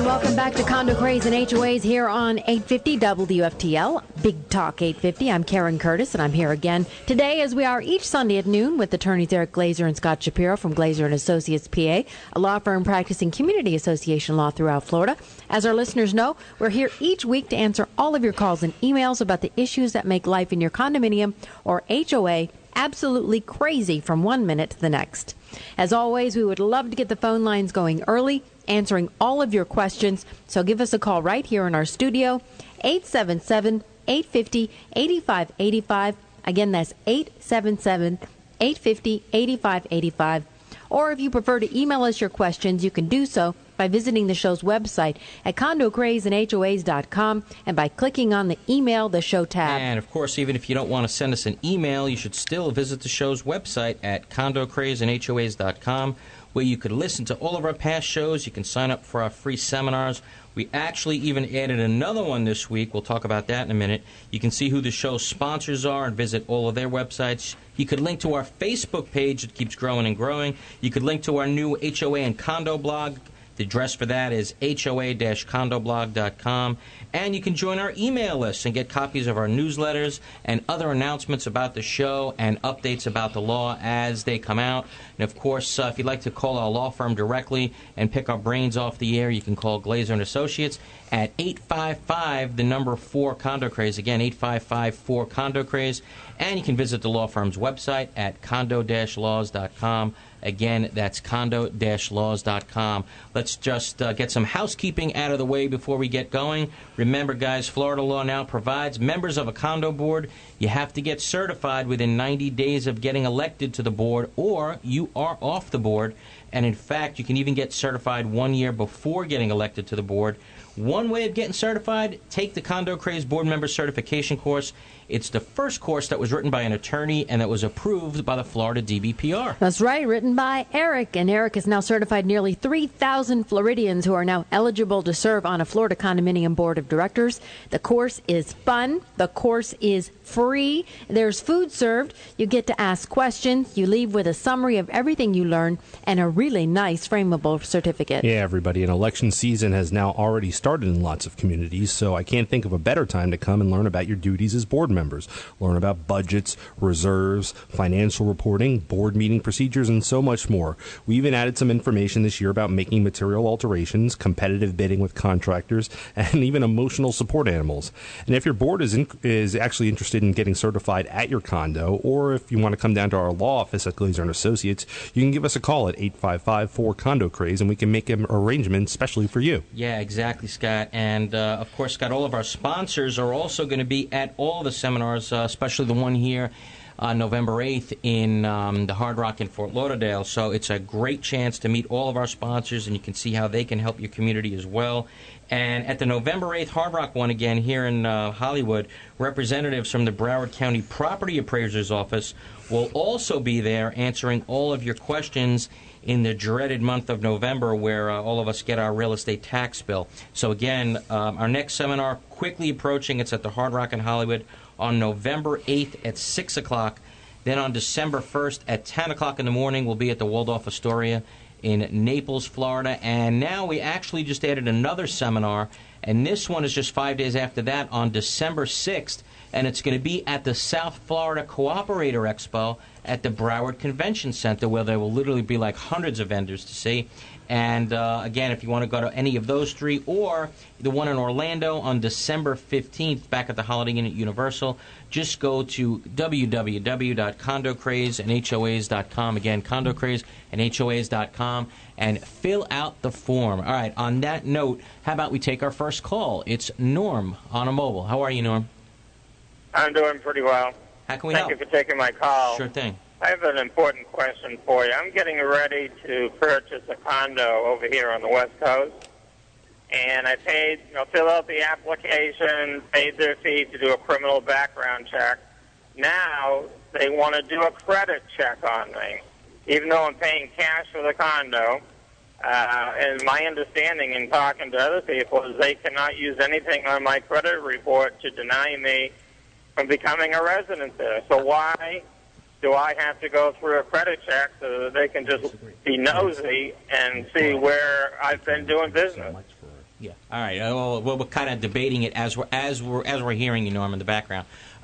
Welcome back to Condo Craze and HOAs here on 850 WFTL, Big Talk 850. I'm Karen Curtis, and I'm here again today, as we are each Sunday at noon, with attorneys Eric Glazer and Scott Shapiro from Glazer & Associates, PA, a law firm practicing community association law throughout Florida. As our listeners know, we're here each week to answer all of your calls and emails about the issues that make life in your condominium or HOA absolutely crazy from one minute to the next. As always, we would love to get the phone lines going early, answering all of your questions. So give us a call right here in our studio, 877-850-8585. Again, that's 877-850-8585. Or if you prefer to email us your questions, you can do so by visiting the show's website at condocrazeandhoas.com and by clicking on the Email the Show tab. And, of course, even if you don't want to send us an email, you should still visit the show's website at condocrazeandhoas.com, where you could listen to all of our past shows. You can sign up for our free seminars. We actually even added another one this week. We'll talk about that in a minute. You can see who the show's sponsors are and visit all of their websites. You could link to our Facebook page. It keeps growing and growing. You could link to our new HOA and condo blog. The address for that is hoa-condoblog.com. And you can join our email list and get copies of our newsletters and other announcements about the show and updates about the law as they come out. And, of course, if you'd like to call our law firm directly and pick our brains off the air, you can call Glazer & Associates at 855, the number 4 Condo Craze. Again, 855-4 Condo Craze. And you can visit the law firm's website at condo-laws.com. Again, that's condo-laws.com. Let's just get some housekeeping out of the way before we get going. Remember, guys, Florida law now provides members of a condo board. You have to get certified within 90 days of getting elected to the board, or you are off the board. And, in fact, you can even get certified 1 year before getting elected to the board. One way of getting certified, take the Condo Craze Board Member Certification course. It's the first course that was written by an attorney and that was approved by the Florida DBPR. That's right, written by Eric. And Eric has now certified nearly 3,000 Floridians who are now eligible to serve on a Florida Condominium Board of Directors. The course is fun. The course is free. There's food served. You get to ask questions. You leave with a summary of everything you learn and a really nice frameable certificate. Yeah, everybody. An election season has now already started in lots of communities, so I can't think of a better time to come and learn about your duties as board members. Learn about budgets, reserves, financial reporting, board meeting procedures, and so much more. We even added some information this year about making material alterations, competitive bidding with contractors, and even emotional support animals. And if your board is actually interested in getting certified at your condo, or if you want to come down to our law office at Glazer & Associates, you can give us a call at 855-4-CONDO-CRAZE, and we can make an arrangement especially for you. Yeah, exactly, Scott. And, of course, Scott, all of our sponsors are also going to be at all the seminars, especially the one here on November 8th in the Hard Rock in Fort Lauderdale. So it's a great chance to meet all of our sponsors, and you can see how they can help your community as well. And at the November 8th Hard Rock one again here in Hollywood, representatives from the Broward County Property Appraiser's Office will also be there answering all of your questions in the dreaded month of November, where all of us get our real estate tax bill. So again, our next seminar quickly approaching. It's at the Hard Rock in Hollywood on November 8th at 6 o'clock. Then on December 1st at 10 o'clock in the morning, we'll be at the Waldorf Astoria in Naples, Florida. And now we actually just added another seminar, and this one is just 5 days after that on December 6th, and it's going to be at the South Florida Cooperator Expo at the Broward Convention Center, where there will literally be like hundreds of vendors to see. And again, if you want to go to any of those three, or the one in Orlando on December 15th back at the Holiday Inn at Universal, just go to www.condocrazeandhoas.com. Again, condocrazeandhoas.com, and fill out the form. All right, on that note, how about we take our first call? It's Norm on a mobile. How are you, Norm? I'm doing pretty well. How can we help? Thank you for taking my call. Sure thing. I have an important question for you. I'm getting ready to purchase a condo over here on the West Coast, and I paid, fill out the application, paid their fee to do a criminal background check. Now they want to do a credit check on me, even though I'm paying cash for the condo. And my understanding in talking to other people is they cannot use anything on my credit report to deny me from becoming a resident there. So why do I have to go through a credit check so that they can just be nosy and see where I've been doing business? Yeah. All right. Well, we're kind of debating it as we're hearing you, Norm, in the background.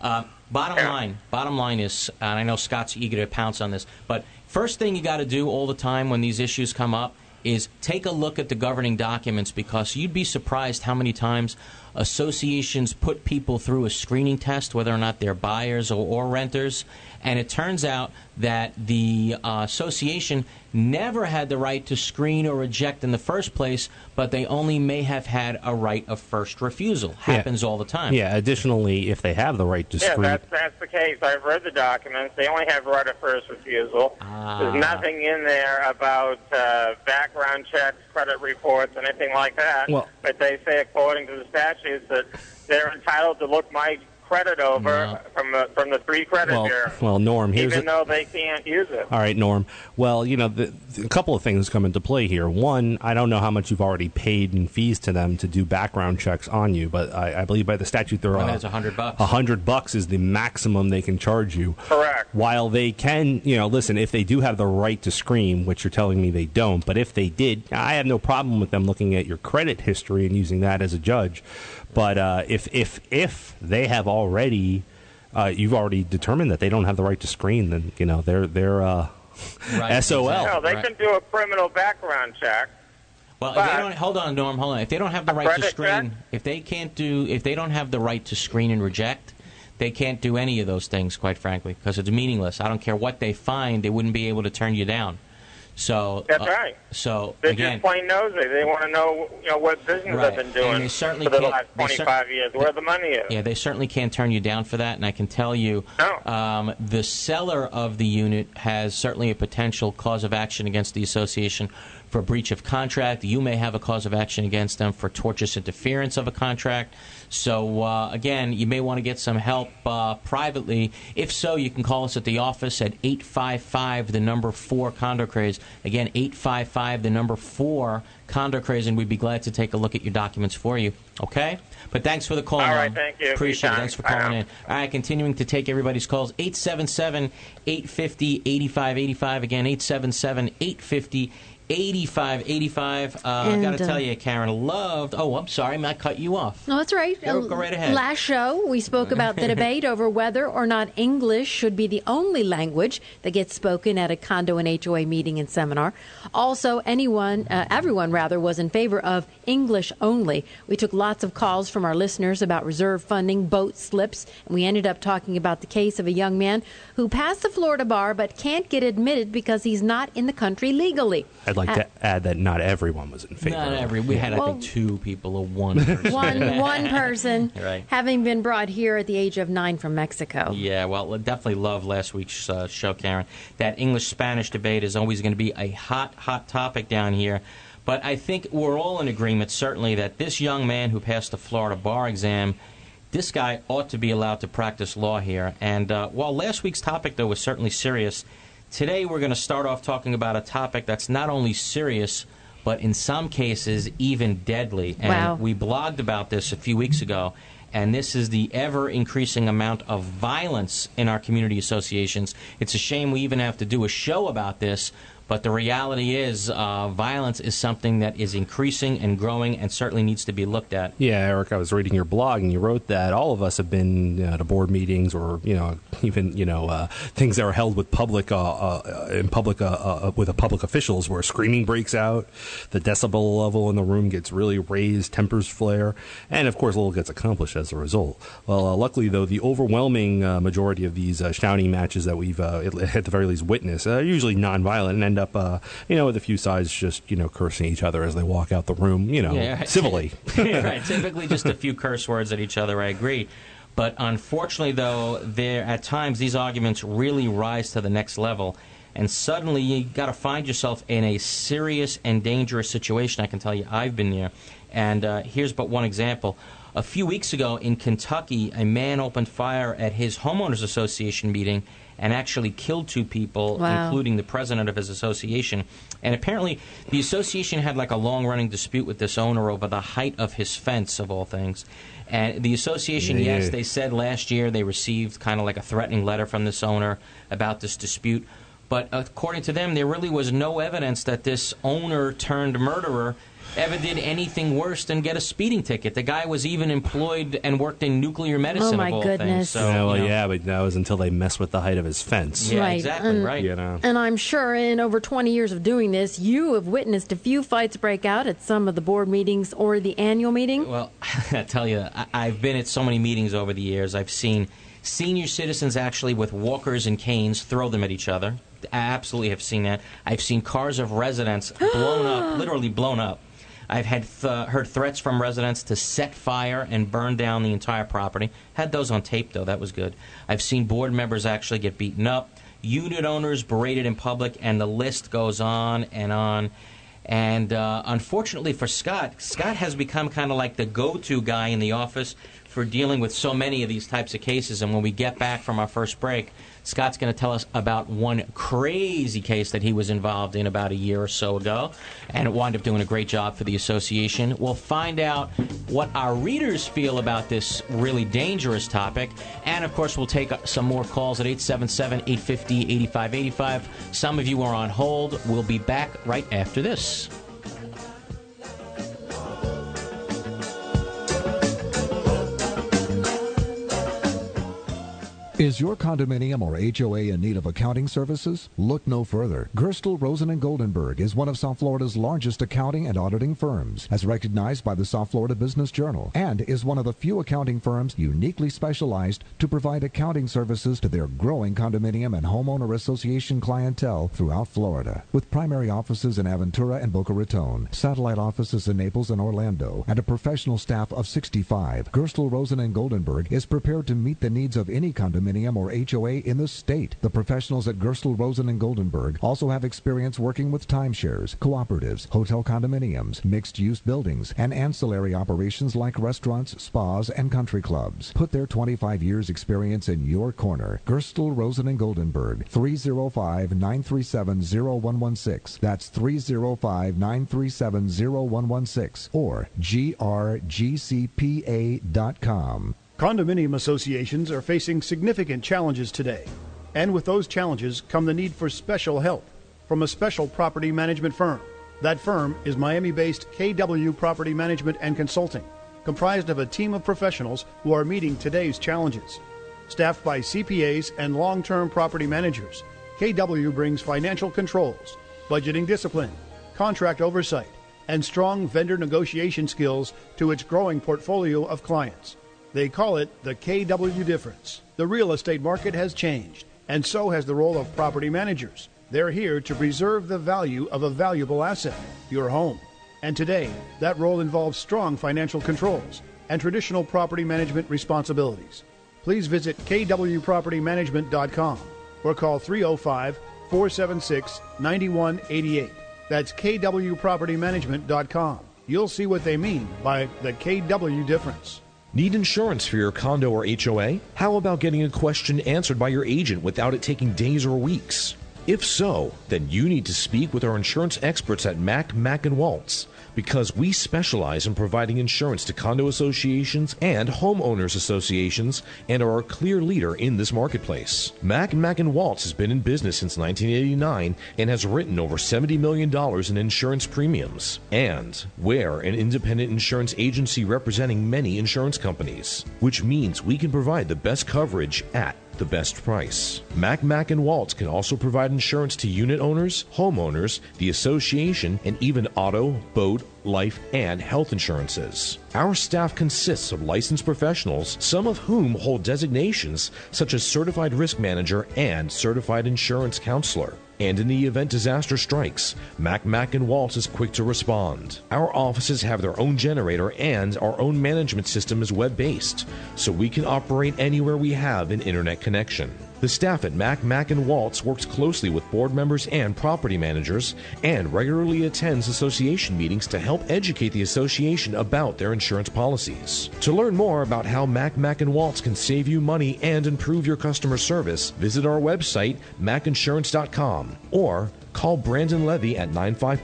Bottom line is, and I know Scott's eager to pounce on this, but first thing you got to do all the time when these issues come up is take a look at the governing documents, because you'd be surprised how many times associations put people through a screening test, whether or not they're buyers or renters, and it turns out that the association never had the right to screen or reject in the first place, but they only may have had a right of first refusal. Happens all the time. Yeah, additionally, if they have the right to screen... Yeah, that's the case. I've read the documents. They only have right of first refusal. There's nothing in there about background checks, credit reports, anything like that. Well, but they say, according to the statutes, that they're entitled to look my credit over from the three credit bureaus. Well, Norm, even though they can't use it. All right, Norm. Well, a couple of things come into play here. One, I don't know how much you've already paid in fees to them to do background checks on you, but I believe by the statute there are it's $100. $100 is the maximum they can charge you. Correct. While they can, listen, if they do have the right to screen, which you're telling me they don't, but if they did, I have no problem with them looking at your credit history and using that as a judge. But if they have already, you've already determined that they don't have the right to screen, then they're right, SOL. No, they can do a criminal background check. Well, if they don't, hold on, Norm, hold on. If they don't have the right to screen, if they don't have the right to screen and reject, they can't do any of those things, quite frankly, because it's meaningless. I don't care what they find; they wouldn't be able to turn you down. So that's right. So they're again, just plain nosy. They want to know, what business I've been doing for the last 25 years, where the money is. Yeah, they certainly can't turn you down for that. And I can tell you, the seller of the unit has certainly a potential cause of action against the association for breach of contract. You may have a cause of action against them for tortious interference of a contract. So, again, you may want to get some help privately. If so, you can call us at the office at 855-4 Condo Craze. Again, 855-4 Condo Craze, and we'd be glad to take a look at your documents for you. Okay? But thanks for the call. All right, thank you. Appreciate it. Thanks for calling in. All right, continuing to take everybody's calls. 877-850-8585. Again, 877-850-8585. 8585. I got to tell you, Karen, I'm sorry, I cut you off. No, that's right. Go right ahead. Last show, we spoke about the debate over whether or not English should be the only language that gets spoken at a condo and HOA meeting and seminar. Also, everyone was in favor of English only. We took lots of calls from our listeners about reserve funding, boat slips, and we ended up talking about the case of a young man who passed the Florida bar but can't get admitted because he's not in the country legally. I'd like to add that not everyone was in favor. Not every. We had, I think, two people, one person. one person, right. Having been brought here at the age of 9 from Mexico. Yeah, well, I definitely loved last week's show, Karen. That English-Spanish debate is always going to be a hot topic down here. But I think we're all in agreement, certainly, that this young man who passed the Florida bar exam, this guy ought to be allowed to practice law here. And while last week's topic, though, was certainly serious, today we're going to start off talking about a topic that's not only serious, but in some cases even deadly. And we blogged about this a few weeks ago, and this is the ever-increasing amount of violence in our community associations. It's a shame we even have to do a show about this, but the reality is violence is something that is increasing and growing and certainly needs to be looked at. Yeah, Eric, I was reading your blog, and you wrote that all of us have been to board meetings or, even, things that are held with public officials where screaming breaks out, the decibel level in the room gets really raised, tempers flare, and, of course, little gets accomplished as a result. Well, luckily, though, the overwhelming majority of these shouting matches that we've, at the very least, witnessed are usually nonviolent and end up, with a few sides just, cursing each other as they walk out the room, civilly. Right, typically just a few curse words at each other, I agree. But unfortunately, though, at times these arguments really rise to the next level, and suddenly you got to find yourself in a serious and dangerous situation. I can tell you I've been there. And here's but one example. A few weeks ago in Kentucky, a man opened fire at his homeowners association meeting and actually killed 2 people, including the president of his association. And apparently the association had like a long-running dispute with this owner over the height of his fence, of all things. And the association, yes, they said last year they received kind of like a threatening letter from this owner about this dispute. But according to them, there really was no evidence that this owner-turned-murderer ever did anything worse than get a speeding ticket. The guy was even employed and worked in nuclear medicine. Oh, my of all goodness. things. So, Yeah, well, you know. yeah, but that was until they messed with the height of his fence. Yeah, Right, exactly, and- right. You know. And I'm sure in over 20 years of doing this, you have witnessed a few fights break out at some of the board meetings or the annual meeting. Well, I tell you, I've been at so many meetings over the years. I've seen senior citizens actually with walkers and canes throw them at each other. I absolutely have seen that. I've seen cars of residents blown up, literally blown up. I've had heard threats from residents to set fire and burn down the entire property. Had those on tape, though. That was good. I've seen board members actually get beaten up, unit owners berated in public, and the list goes on and on. And unfortunately for Scott has become kind of like the go-to guy in the office for dealing with so many of these types of cases. And when we get back from our first break, Scott's going to tell us about one crazy case that he was involved in about a year or so ago, and it wound up doing a great job for the association. We'll find out what our readers feel about this really dangerous topic, and of course we'll take some more calls at 877-850-8585. Some of you are on hold. We'll be back right after this. Is your condominium or HOA in need of accounting services? Look no further. Gerstel, Rosen & Goldenberg is one of South Florida's largest accounting and auditing firms, as recognized by the South Florida Business Journal, and is one of the few accounting firms uniquely specialized to provide accounting services to their growing condominium and homeowner association clientele throughout Florida. With primary offices in Aventura and Boca Raton, satellite offices in Naples and Orlando, and a professional staff of 65, Gerstel, Rosen & Goldenberg is prepared to meet the needs of any condominium or HOA in the state. The professionals at Gerstel, Rosen & Goldenberg also have experience working with timeshares, cooperatives, hotel condominiums, mixed-use buildings, and ancillary operations like restaurants, spas, and country clubs. Put their 25 years experience in your corner. Gerstel, Rosen & Goldenberg, 305-937-0116. That's 305-937-0116 or grgcpa.com. Condominium associations are facing significant challenges today, and with those challenges come the need for special help from a special property management firm. That firm is Miami-based KW Property Management and Consulting, comprised of a team of professionals who are meeting today's challenges. Staffed by CPAs and long-term property managers, KW brings financial controls, budgeting discipline, contract oversight, and strong vendor negotiation skills to its growing portfolio of clients. They call it the KW difference. The real estate market has changed, and so has the role of property managers. They're here to preserve the value of a valuable asset, your home. And today, that role involves strong financial controls and traditional property management responsibilities. Please visit kwpropertymanagement.com or call 305-476-9188. That's kwpropertymanagement.com. You'll see what they mean by the KW difference. Need insurance for your condo or HOA? How about getting a question answered by your agent without it taking days or weeks? If so, then you need to speak with our insurance experts at Mack & Waltz, because we specialize in providing insurance to condo associations and homeowners associations and are a clear leader in this marketplace. Mack & Waltz has been in business since 1989 and has written over $70 million in insurance premiums. And we're an independent insurance agency representing many insurance companies, which means we can provide the best coverage at the best price. Mack & Waltz can also provide insurance to unit owners, homeowners, the association, and even auto, boat, life, and health insurances. Our staff consists of licensed professionals, some of whom hold designations such as Certified Risk Manager and Certified Insurance Counselor. And in the event disaster strikes, Mack & Waltz is quick to respond. Our offices have their own generator and our own management system is web-based, so we can operate anywhere we have an internet connection. The staff at Mack & Waltz works closely with board members and property managers and regularly attends association meetings to help educate the association about their insurance policies. To learn more about how Mack & Waltz can save you money and improve your customer service, visit our website, mackinsurance.com, or call Brandon Levy at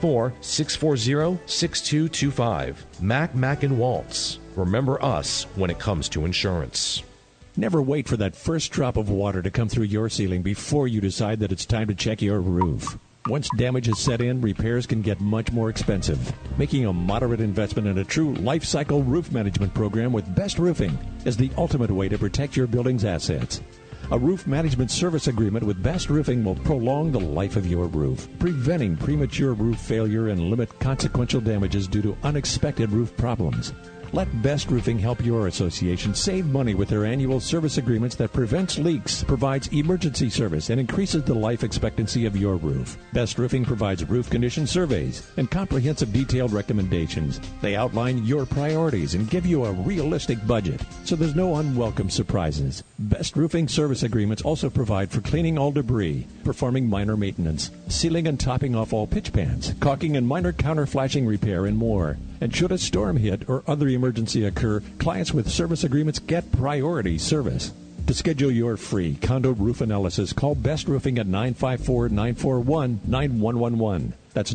954-640-6225. Mack & Waltz. Remember us when it comes to insurance. Never wait for that first drop of water to come through your ceiling before you decide that it's time to check your roof. Once damage is set in, repairs can get much more expensive. Making a moderate investment in a true life cycle roof management program with Best Roofing is the ultimate way to protect your building's assets. A roof management service agreement with Best Roofing will prolong the life of your roof, preventing premature roof failure and limit consequential damages due to unexpected roof problems. Let Best Roofing help your association save money with their annual service agreements that prevents leaks, provides emergency service, and increases the life expectancy of your roof. Best Roofing provides roof condition surveys and comprehensive detailed recommendations. They outline your priorities and give you a realistic budget, so there's no unwelcome surprises. Best Roofing service agreements also provide for cleaning all debris, performing minor maintenance, sealing and topping off all pitch pans, caulking and minor counterflashing repair, and more. And should a storm hit or other emergency occur, clients with service agreements get priority service. To schedule your free condo roof analysis, call Best Roofing at 954-941-9111. That's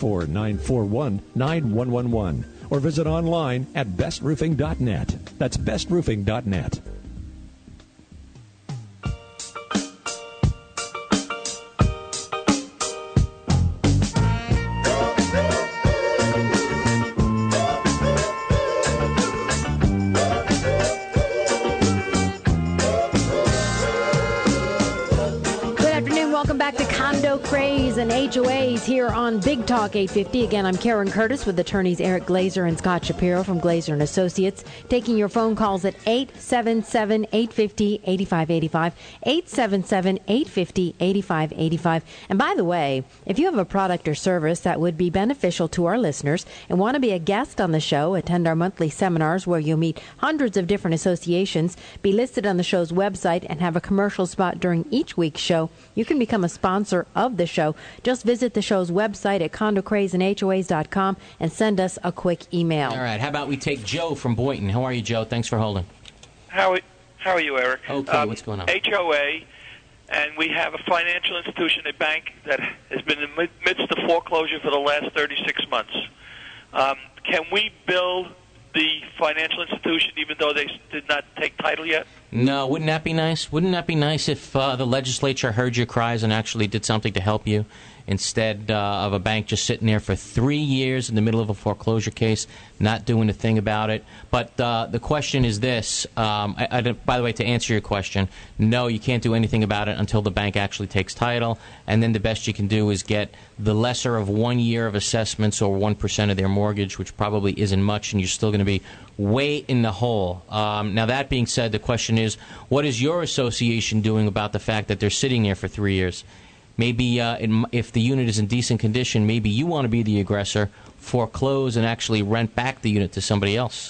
954-941-9111. Or visit online at bestroofing.net. That's bestroofing.net. Craze and HOAs here on Big Talk 850. Again, I'm Karen Curtis with attorneys Eric Glazer and Scott Shapiro from Glazer & Associates, taking your phone calls at 877-850-8585, 877-850-8585. And by the way, if you have a product or service that would be beneficial to our listeners and want to be a guest on the show, attend our monthly seminars where you'll meet hundreds of different associations, be listed on the show's website, and have a commercial spot during each week's show, you can become a sponsor of the show. Just visit the show's website at condocrazeandhoas.com and send us a quick email. All right. How about we take Joe from Boynton? How are you, Joe? Thanks for holding. How are you, Eric? Okay. What's going on? HOA, and we have a financial institution, a bank, that has been in the midst of foreclosure for the last 36 months. Can we bill the financial institution even though they did not take title yet? No, wouldn't that be nice? Wouldn't that be nice if the legislature heard your cries and actually did something to help you instead of a bank just sitting there for 3 years in the middle of a foreclosure case, not doing a thing about it? But the question is this. By the way, to answer your question, no, you can't do anything about it until the bank actually takes title, and then the best you can do is get the lesser of 1 year of assessments or 1% of their mortgage, which probably isn't much, and you're still going to be way in the hole. Now, that being said, the question is, what is your association doing about the fact that they're sitting there for 3 years? Maybe if the unit is in decent condition, maybe you want to be the aggressor, foreclose, and actually rent back the unit to somebody else.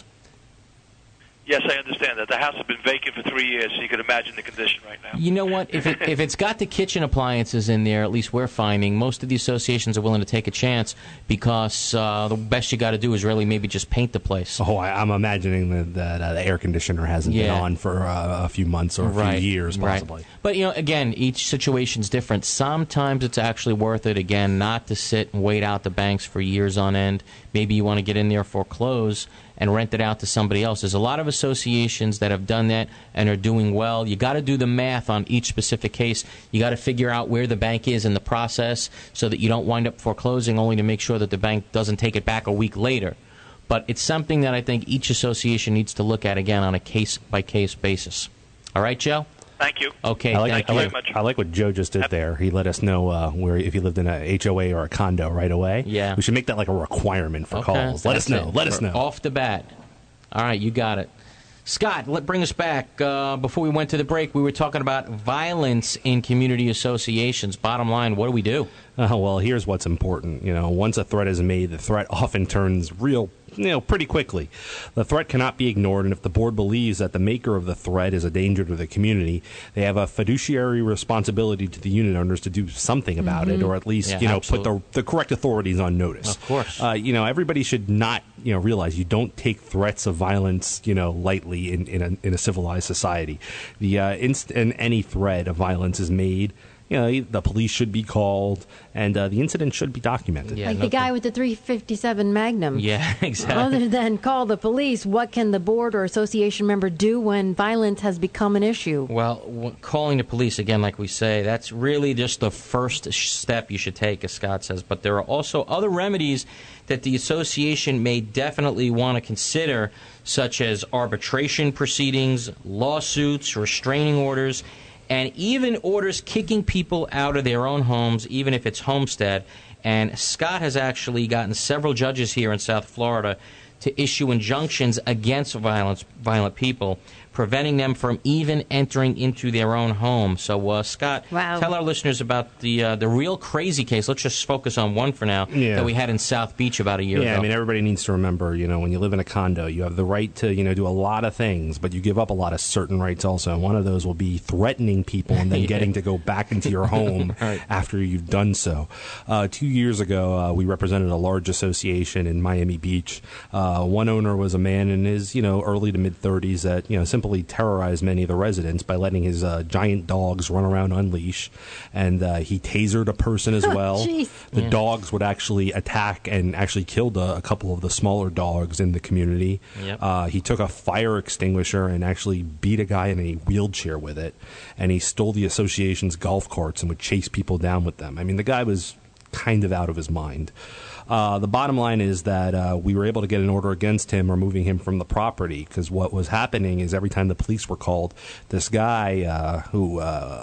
Yes, I understand that. The house has been vacant for 3 years, so you can imagine the condition right now. You know what? If it's got the kitchen appliances in there, at least we're finding, most of the associations are willing to take a chance because the best you got to do is really maybe just paint the place. Oh, I'm imagining that the air conditioner hasn't been on for a few months or a few years, possibly. Right. But, again, each situation's different. Sometimes it's actually worth it, again, not to sit and wait out the banks for years on end. Maybe you want to get in there, foreclose, and rent it out to somebody else. There's a lot of associations that have done that and are doing well. You got to do the math on each specific case. You got to figure out where the bank is in the process so that you don't wind up foreclosing only to make sure that the bank doesn't take it back a week later. But it's something that I think each association needs to look at, again, on a case-by-case basis. All right, Joe? Thank you. Okay, thank you very much. I like what Joe just did there. He let us know where if you lived in a HOA or a condo right away. Yeah. We should make that like a requirement for calls. Let us know. Let us know. Off the bat. All right, you got it. Scott, bring us back. Before we went to the break, we were talking about violence in community associations. Bottom line, what do we do? Well, here's what's important. Once a threat is made, the threat often turns real pretty quickly. The threat cannot be ignored, and if the board believes that the maker of the threat is a danger to the community, they have a fiduciary responsibility to the unit owners to do something about it, or at least, put the correct authorities on notice. Of course. Everybody should not, realize you don't take threats of violence, lightly in a civilized society. The instant any threat of violence is made, the police should be called, and the incident should be documented. Yeah, like the guy with the .357 Magnum. Yeah, exactly. Other than call the police, what can the board or association member do when violence has become an issue? Well, calling the police, again, like we say, that's really just the first step you should take, as Scott says. But there are also other remedies that the association may definitely want to consider, such as arbitration proceedings, lawsuits, restraining orders, and even orders kicking people out of their own homes, even if it's homestead. And Scott has actually gotten several judges here in South Florida to issue injunctions against violent people, preventing them from even entering into their own home. So, Scott, tell our listeners about the real crazy case. Let's just focus on one for now that we had in South Beach about a year ago. Yeah, I mean, everybody needs to remember, when you live in a condo, you have the right to, do a lot of things, but you give up a lot of certain rights also. And one of those will be threatening people and then getting to go back into your home after you've done so. 2 years ago, we represented a large association in Miami Beach. One owner was a man in his, early to mid-30s that, simply terrorized many of the residents by letting his giant dogs run around unleash, and he tasered a person as well. The dogs would actually attack and actually killed a couple of the smaller dogs in the community. He took a fire extinguisher and actually beat a guy in a wheelchair with it, and he stole the association's golf carts and would chase people down with them. I mean, the guy was kind of out of his mind. The bottom line is that we were able to get an order against him, removing him from the property, because what was happening is every time the police were called, this guy who,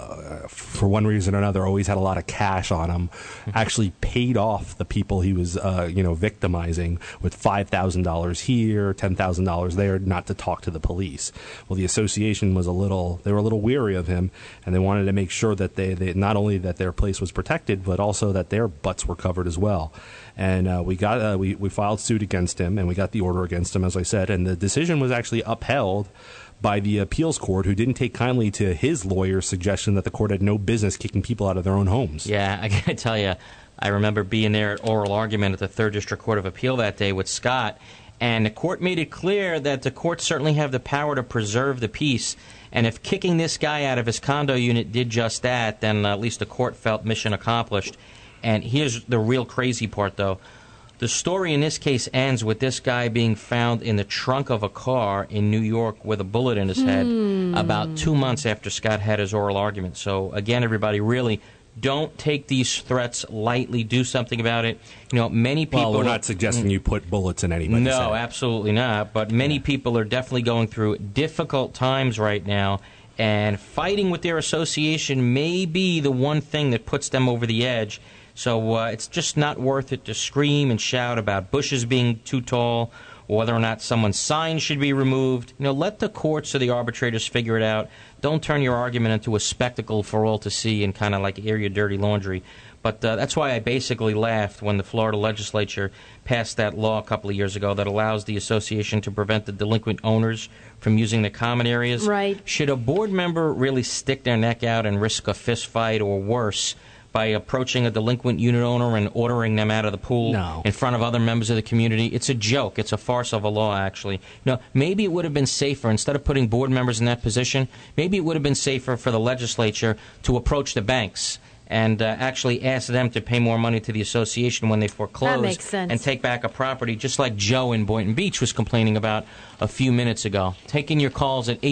for one reason or another, always had a lot of cash on him, actually paid off the people he was, victimizing with $5,000 here, $10,000 there, not to talk to the police. Well, the association was they were a little weary of him, and they wanted to make sure that they not only that their place was protected, but also that their butts were covered as well. And we filed suit against him, and we got the order against him, as I said, and the decision was actually upheld by the appeals court, who didn't take kindly to his lawyer's suggestion that the court had no business kicking people out of their own homes. Yeah, I gotta tell you, I remember being there at oral argument at the 3rd District Court of Appeal that day with Scott, and the court made it clear that the courts certainly have the power to preserve the peace, and if kicking this guy out of his condo unit did just that, then at least the court felt mission accomplished. And here's the real crazy part, though. The story in this case ends with this guy being found in the trunk of a car in New York with a bullet in his head about 2 months after Scott had his oral argument. So, again, everybody, really don't take these threats lightly. Do something about it. Many people... Well, we're not suggesting you put bullets in anybody's head. No, absolutely not. But many people are definitely going through difficult times right now, and fighting with their association may be the one thing that puts them over the edge. So it's just not worth it to scream and shout about bushes being too tall, or whether or not someone's sign should be removed. Let the courts or the arbitrators figure it out. Don't turn your argument into a spectacle for all to see and kind of like air your dirty laundry. But that's why I basically laughed when the Florida legislature passed that law a couple of years ago that allows the association to prevent the delinquent owners from using the common areas. Right. Should a board member really stick their neck out and risk a fist fight or worse by approaching a delinquent unit owner and ordering them out of the pool in front of other members of the community? It's a joke. It's a farce of a law, actually. Maybe it would have been safer, instead of putting board members in that position, maybe it would have been safer for the legislature to approach the banks and actually ask them to pay more money to the association when they foreclose. That makes sense. And take back a property, just like Joe in Boynton Beach was complaining about a few minutes ago. Taking your calls at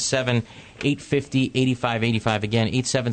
877-850-8585. Again,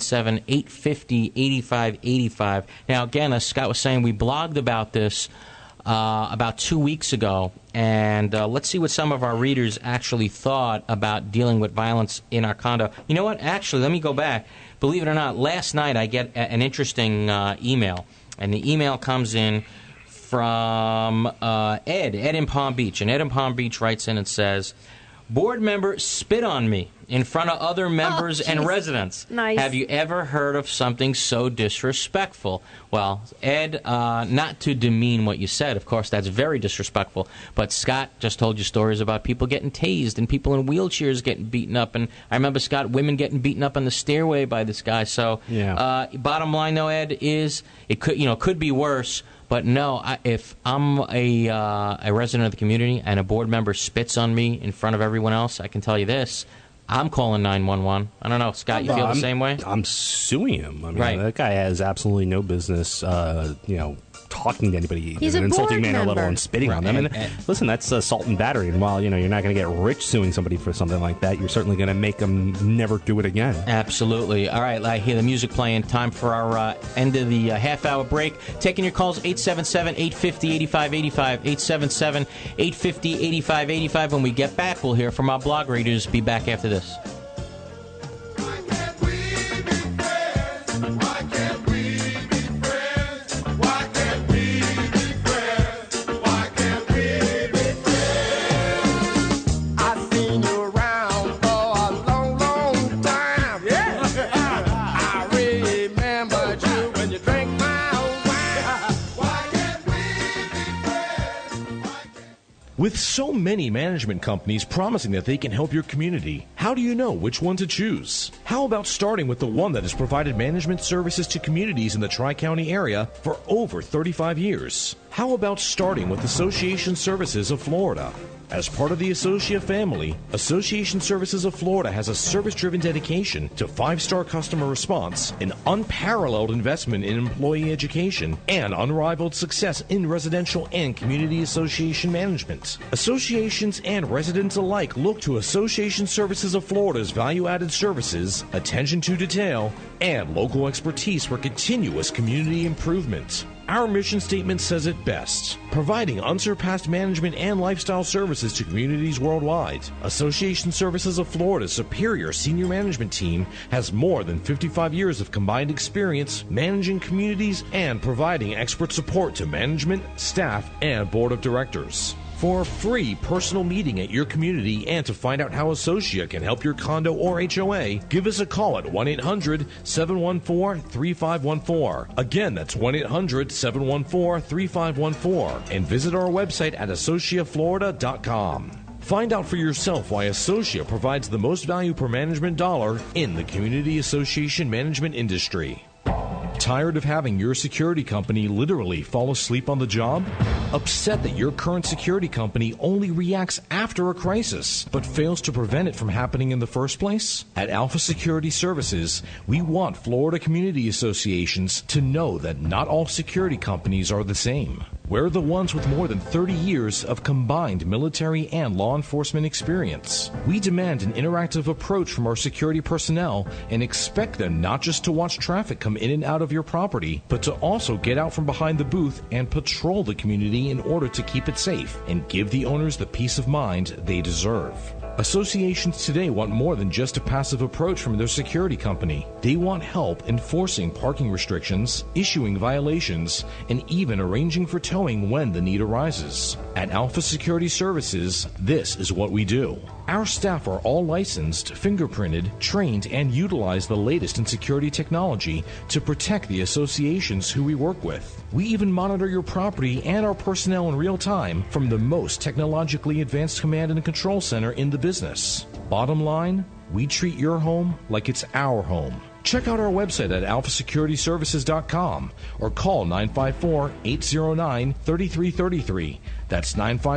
877-850-8585. Now, again, as Scott was saying, we blogged about this about 2 weeks ago, and let's see what some of our readers actually thought about dealing with violence in our condo. You know what? Actually, let me go back. Believe it or not, last night I get an interesting email, and the email comes in from Ed in Palm Beach. And Ed in Palm Beach writes in and says, board member spit on me in front of other members and residents. Nice. Have you ever heard of something so disrespectful? Well, Ed, not to demean what you said, of course, that's very disrespectful, but Scott just told you stories about people getting tased and people in wheelchairs getting beaten up, and I remember, Scott, women getting beaten up on the stairway by this guy. So, bottom line, though, Ed, is it could be worse. But no, if I'm a resident of the community and a board member spits on me in front of everyone else, I can tell you this: I'm calling 911. I don't know, Scott. You feel the same way? I'm suing him. I mean, right. That guy has absolutely no business, talking to anybody He's in an a insulting board manner, let member. alone spitting on them. And listen, that's assault and battery. And while you're not going to get rich suing somebody for something like that, you're certainly going to make them never do it again. Absolutely. All right, I hear the music playing. Time for our end of the half-hour break. Taking your calls, 877-850-8585, 877-850-8585. When we get back, we'll hear from our blog readers. Be back after this. With so many management companies promising that they can help your community, how do you know which one to choose? How about starting with the one that has provided management services to communities in the Tri-County area for over 35 years? How about starting with Association Services of Florida? As part of the Associa family, Association Services of Florida has a service-driven dedication to 5-star customer response, an unparalleled investment in employee education, and unrivaled success in residential and community association management. Associations and residents alike look to Association Services of Florida's value-added services, attention to detail, and local expertise for continuous community improvement. Our mission statement says it best, providing unsurpassed management and lifestyle services to communities worldwide. Association Services of Florida's superior senior management team has more than 55 years of combined experience managing communities and providing expert support to management, staff, and board of directors. For a free personal meeting at your community and to find out how Associa can help your condo or HOA, give us a call at 1-800-714-3514. Again, that's 1-800-714-3514. And visit our website at associaflorida.com. Find out for yourself why Associa provides the most value per management dollar in the community association management industry. Tired of having your security company literally fall asleep on the job? Upset that your current security company only reacts after a crisis, but fails to prevent it from happening in the first place? At Alpha Security Services, we want Florida community associations to know that not all security companies are the same. We're the ones with more than 30 years of combined military and law enforcement experience. We demand an interactive approach from our security personnel and expect them not just to watch traffic come in and out of your property, but to also get out from behind the booth and patrol the community in order to keep it safe and give the owners the peace of mind they deserve. Associations today want more than just a passive approach from their security company. They want help enforcing parking restrictions, issuing violations, and even arranging for towing when the need arises. At Alpha Security Services, this is what we do. Our staff are all licensed, fingerprinted, trained, and utilize the latest in security technology to protect the associations who we work with. We even monitor your property and our personnel in real time from the most technologically advanced command and control center in the business. Bottom line, we treat your home like it's our home. Check out our website at alphasecurityservices.com or call 954-809-3333. That's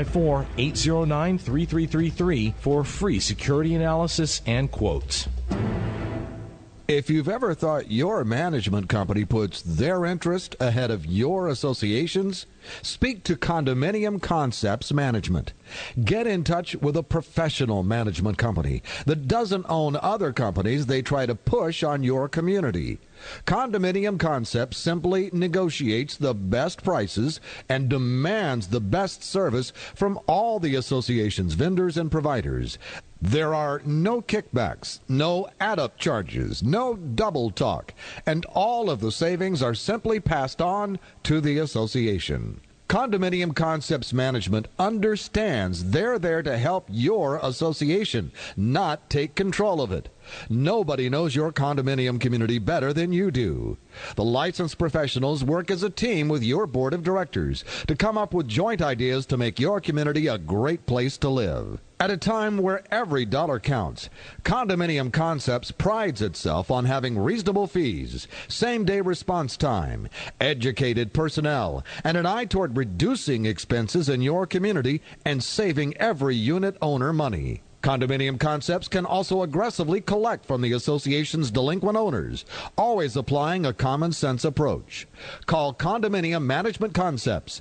954-809-3333 for a free security analysis and quote. If you've ever thought your management company puts their interest ahead of your association's, speak to Condominium Concepts Management. Get in touch with a professional management company that doesn't own other companies they try to push on your community. Condominium Concepts simply negotiates the best prices and demands the best service from all the association's vendors and providers. There are no kickbacks, no add-up charges, no double talk, and all of the savings are simply passed on to the association. Condominium Concepts Management understands they're there to help your association, not take control of it. Nobody knows your condominium community better than you do. The licensed professionals work as a team with your board of directors to come up with joint ideas to make your community a great place to live. At a time where every dollar counts, Condominium Concepts prides itself on having reasonable fees, same-day response time, educated personnel, and an eye toward reducing expenses in your community and saving every unit owner money. Condominium Concepts can also aggressively collect from the association's delinquent owners, always applying a common sense approach. Call Condominium Management Concepts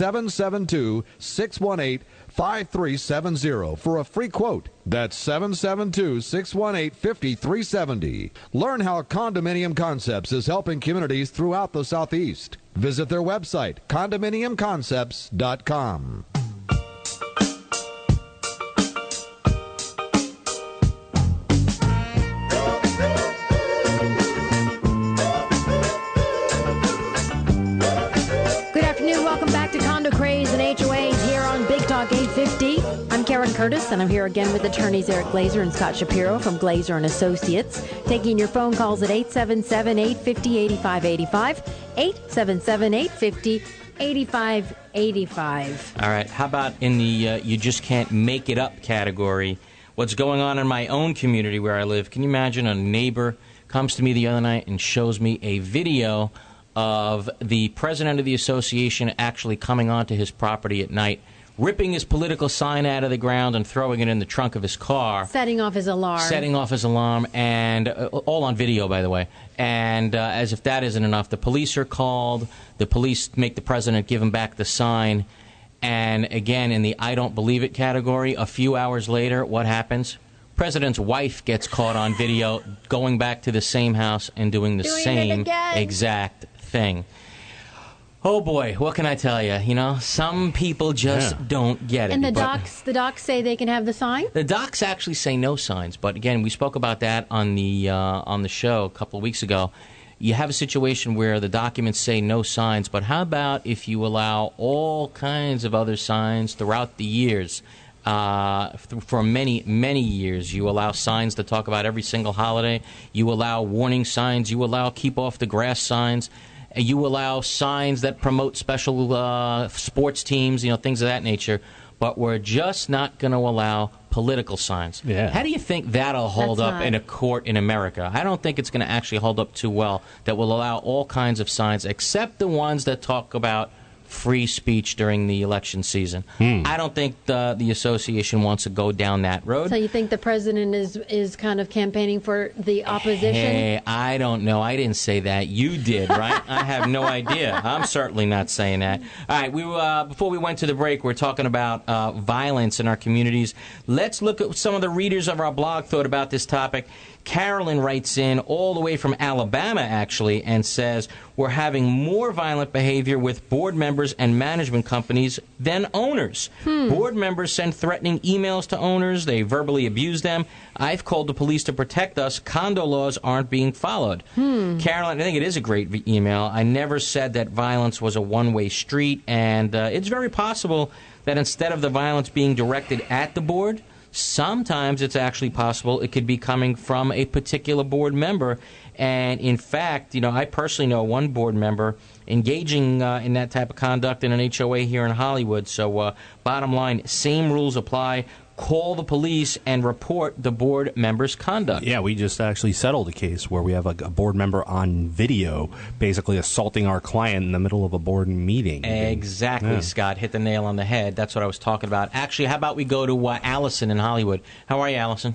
772-618-5370 for a free quote. That's 772-618-5370. Learn how Condominium Concepts is helping communities throughout the Southeast. Visit their website, condominiumconcepts.com. Talk 850. I'm Karen Curtis, and I'm here again with attorneys Eric Glazer and Scott Shapiro from Glazer and Associates, taking your phone calls at 877-850-8585, 877-850-8585. All right, how about in the you just can't make it up category? What's going on in my own community where I live? Can you imagine a neighbor comes to me the other night and shows me a video of the president of the association actually coming onto his property at night, ripping his political sign out of the ground and throwing it in the trunk of his car. Setting off his alarm, and all on video, by the way. And as if that isn't enough, the police are called. The police make the president give him back the sign. And again, in the I don't believe it category, a few hours later, what happens? President's wife gets caught on video going back to the same house and doing the same exact thing. Oh boy, what can I tell you? You know, some people just don't get it. And the docs say they can have the sign? The docs actually say no signs, but again, we spoke about that on the show a couple of weeks ago. You have a situation where the documents say no signs, but how about if you allow all kinds of other signs throughout the years? For many, many years, you allow signs to talk about every single holiday. You allow warning signs. You allow keep off the grass signs. You allow signs that promote special sports teams, things of that nature. But we're just not going to allow political signs. Yeah. How do you think that'll hold up in a court in America? I don't think it's going to actually hold up too well, that will allow all kinds of signs, except the ones that talk about free speech during the election season. I don't think the association wants to go down that road. So you think the president is kind of campaigning for the opposition? Hey, I don't know. I didn't say that. You did, right? I have no idea. I'm certainly not saying that. All right, before we went to the break, we're talking about violence in our communities. Let's look at what some of the readers of our blog thought about this topic. Carolyn writes in all the way from Alabama, actually, and says, we're having more violent behavior with board members and management companies than owners. Board members send threatening emails to owners. They verbally abuse them. I've called the police to protect us. Condo laws aren't being followed. Carolyn, I think it is a great email. I never said that violence was a one-way street, and it's very possible that instead of the violence being directed at the board, sometimes it's actually possible it could be coming from a particular board member. And in fact, I personally know one board member engaging in that type of conduct in an HOA here in Hollywood. So bottom line, same rules apply. Call the police and report the board member's conduct. Yeah, we just actually settled a case where we have a board member on video basically assaulting our client in the middle of a board meeting. Exactly, Scott. Hit the nail on the head. That's what I was talking about. Actually, how about we go to Allison in Hollywood. How are you, Allison?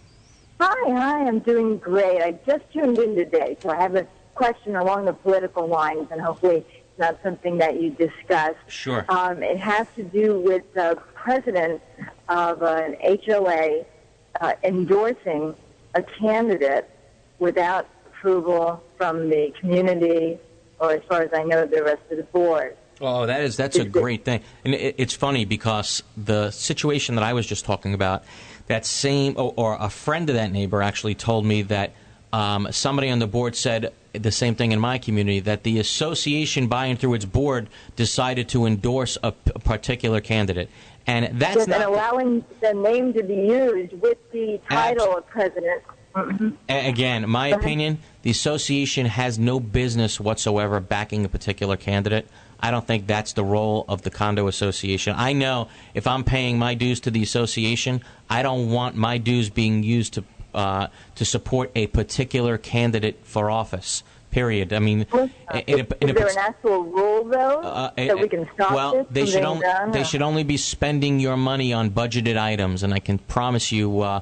Hi, I'm doing great. I just tuned in today, so I have a question along the political lines, and hopefully it's not something that you discussed. Sure. It has to do with the president of an HOA endorsing a candidate without approval from the community or, as far as I know, the rest of the board. Oh, that's a great thing. And it's funny because the situation that I was just talking about, that same, or a friend of that neighbor actually told me that somebody on the board said the same thing in my community, that the association, by and through its board, decided to endorse a particular candidate. And that's not allowing the name to be used with the title of president. Again, my opinion, the association has no business whatsoever backing a particular candidate. I don't think that's the role of the condo association. I know if I'm paying my dues to the association, I don't want my dues being used to support a particular candidate for office, Period. I mean, Is there an actual rule, though, that we can stop this from being done? They should only be spending your money on budgeted items, and I can promise you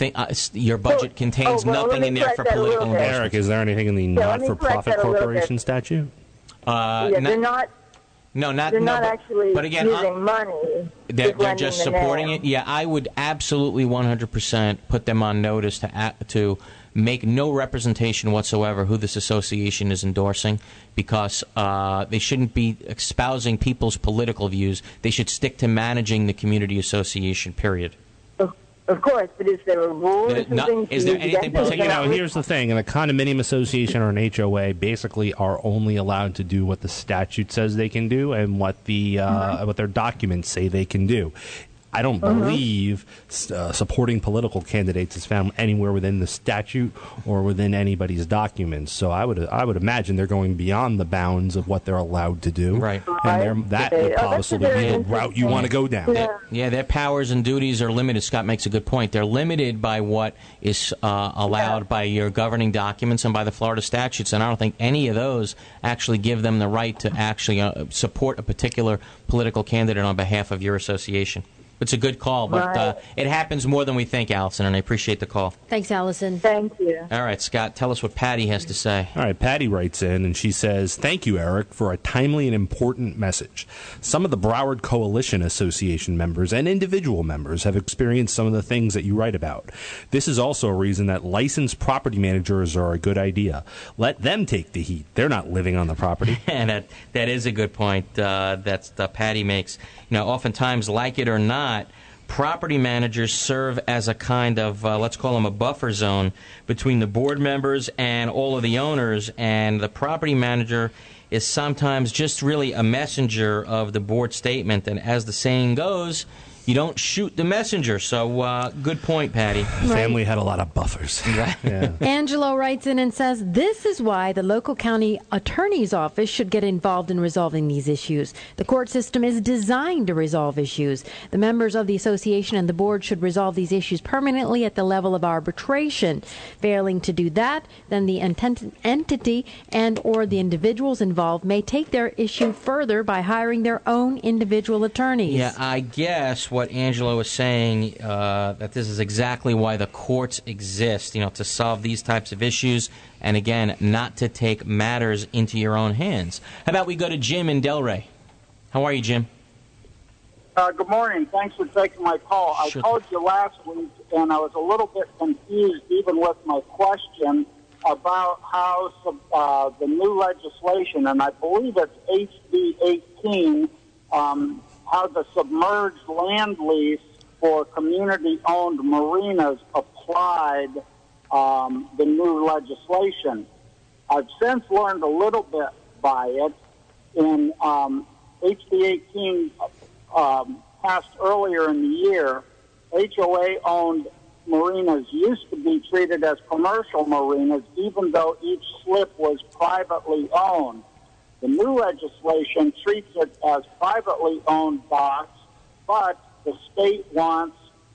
your budget contains nothing in there for political investment. Eric, is there anything in the not-for-profit corporation statute? They're not. No, they're not actually but again, using money. They're just supporting it. Yeah, I would absolutely 100% put them on notice to make no representation whatsoever who this association is endorsing, because they shouldn't be espousing people's political views. They should stick to managing the community association, period. Of course, but is there a rule? Is there anything particular? Here's the thing. A condominium association or an HOA basically are only allowed to do what the statute says they can do and what what their documents say they can do. I don't believe supporting political candidates is found anywhere within the statute or within anybody's documents. So I would imagine they're going beyond the bounds of what they're allowed to do. Right. And that would possibly be the route you want to go down. Yeah, their powers and duties are limited. Scott makes a good point. They're limited by what is allowed by your governing documents and by the Florida statutes, and I don't think any of those actually give them the right to actually support a particular political candidate on behalf of your association. It's a good call, but it happens more than we think, Allison, and I appreciate the call. Thanks, Allison. Thank you. All right, Scott, tell us what Patty has to say. All right, Patty writes in, and she says, "Thank you, Eric, for a timely and important message. Some of the Broward Coalition Association members and individual members have experienced some of the things that you write about. This is also a reason that licensed property managers are a good idea. Let them take the heat. They're not living on the property." And that is a good point that Patty makes. Oftentimes, like it or not, property managers serve as a kind of, let's call them a buffer zone between the board members and all of the owners, and the property manager is sometimes just really a messenger of the board statement, and as the saying goes, you don't shoot the messenger. So good point, Patty. The family had a lot of buffers. Yeah. Angelo writes in and says, "This is why the local county attorney's office should get involved in resolving these issues. The court system is designed to resolve issues. The members of the association and the board should resolve these issues permanently at the level of arbitration. Failing to do that, then the entity and or the individuals involved may take their issue further by hiring their own individual attorneys." Yeah, I guess what Angelo is saying, that this is exactly why the courts exist, to solve these types of issues, and again, not to take matters into your own hands. How about we go to Jim in Delray? How are you, Jim? Good morning. Thanks for taking my call. Sure. I called you last week, and I was a little bit confused, even with my question, about how the new legislation, and I believe it's HB 18, how the submerged land lease for community-owned marinas applied the new legislation. I've since learned a little bit by it. In HB 18 passed earlier in the year, HOA-owned marinas used to be treated as commercial marinas, even though each slip was privately owned. The new legislation treats it as privately owned docks, but the state wants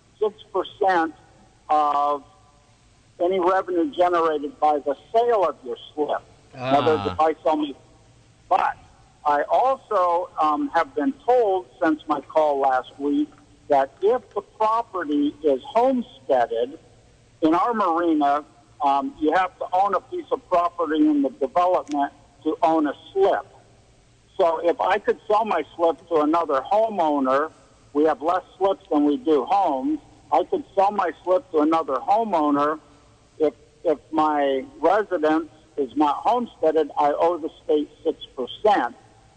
6% of any revenue generated by the sale of your slip. In other words, if I sell me. But I also have been told since my call last week that if the property is homesteaded, in our marina, you have to own a piece of property in the development to own a slip. So if I could sell my slip to another homeowner, we have less slips than we do homes. I could sell my slip to another homeowner. If my residence is not homesteaded, I owe the state 6%.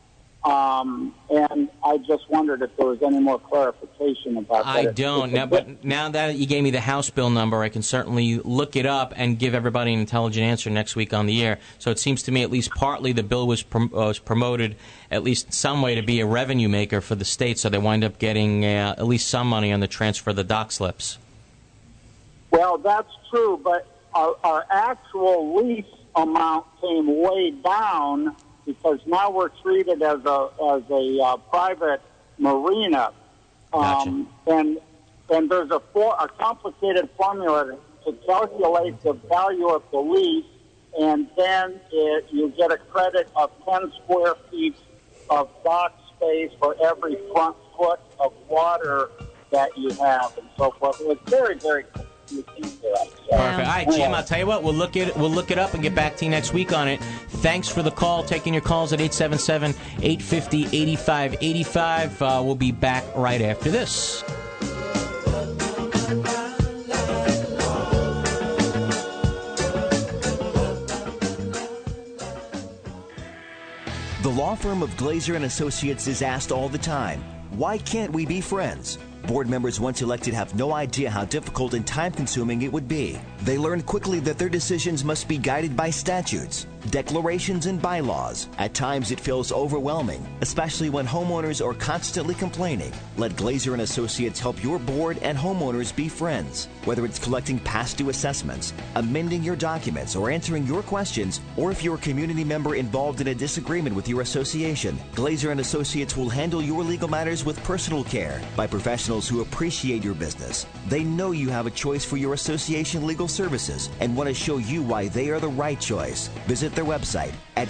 And I just wondered if there was any more clarification about that. I don't. But now that you gave me the House bill number, I can certainly look it up and give everybody an intelligent answer next week on the air. So it seems to me at least partly the bill was promoted at least some way to be a revenue maker for the state, so they wind up getting at least some money on the transfer of the dock slips. Well, that's true, but our actual lease amount came way down because now we're treated as a private marina. Gotcha. And there's a complicated formula to calculate the value of the lease and then you get a credit of 10 square feet of dock space for every front foot of water that you have, and so forth. It was very, very confusing to us. Perfect. All right, Jim, I'll tell you what, we'll look it up and get back to you next week on it. Thanks for the call. Taking your calls at 877-850-8585. We'll be back right after this. The law firm of Glazer & Associates is asked all the time, why can't we be friends? Board members once elected have no idea how difficult and time-consuming it would be. They learn quickly that their decisions must be guided by statutes, declarations, and bylaws. At times it feels overwhelming, especially when homeowners are constantly complaining. Let Glazer & Associates help your board and homeowners be friends. Whether it's collecting past due assessments, amending your documents, or answering your questions, or if you're a community member involved in a disagreement with your association, Glazer & Associates will handle your legal matters with personal care by professionals who appreciate your business. They know you have a choice for your association legal services and want to show you why they are the right choice. Visit their website at